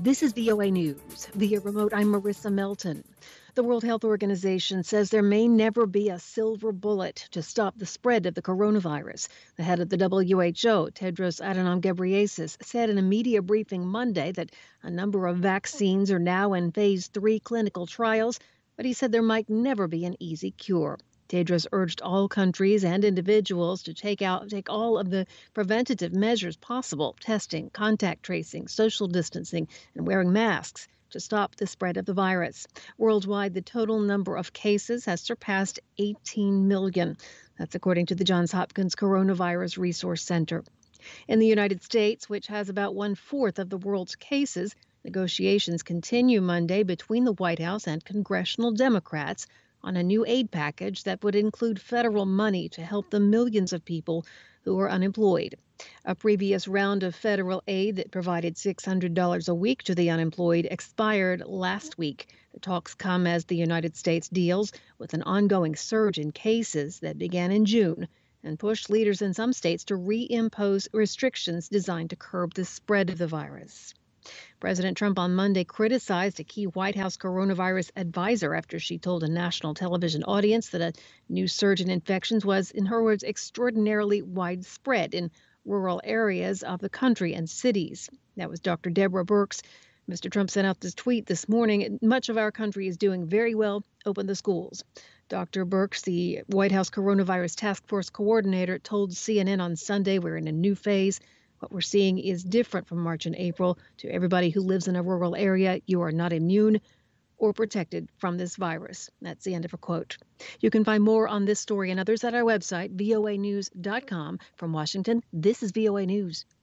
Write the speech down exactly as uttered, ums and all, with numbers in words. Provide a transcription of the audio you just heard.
This is V O A News. Via remote, I'm Marissa Melton. The World Health Organization says there may never be a silver bullet to stop the spread of the coronavirus. The head of the W H O, Tedros Adhanom Ghebreyesus, said in a media briefing Monday that a number of vaccines are now in phase three clinical trials, but he said there might never be an easy cure. Tedros urged all countries and individuals to take out take all of the preventative measures possible, testing, contact tracing, social distancing, and wearing masks to stop the spread of the virus. Worldwide, the total number of cases has surpassed eighteen million. That's according to the Johns Hopkins Coronavirus Resource Center. In the United States, which has about one-fourth of the world's cases, negotiations continue Monday between the White House and congressional Democrats on a new aid package that would include federal money to help the millions of people who are unemployed. A previous round of federal aid that provided six hundred dollars a week to the unemployed expired last week. The talks come as the United States deals with an ongoing surge in cases that began in June and pushed leaders in some states to reimpose restrictions designed to curb the spread of the virus. President Trump on Monday criticized a key White House coronavirus advisor after she told a national television audience that a new surge in infections was, in her words, extraordinarily widespread in rural areas of the country and cities. That was Doctor Deborah Birx. Mister Trump sent out this tweet this morning. Much of our country is doing very well. Open the schools. Doctor Birx, the White House coronavirus task force coordinator, told C N N on Sunday we're in a new phase. What we're seeing is different from March and April. To everybody who lives in a rural area, you are not immune or protected from this virus. That's the end of her quote. You can find more on this story and others at our website, V O A news dot com. From Washington, this is V O A News.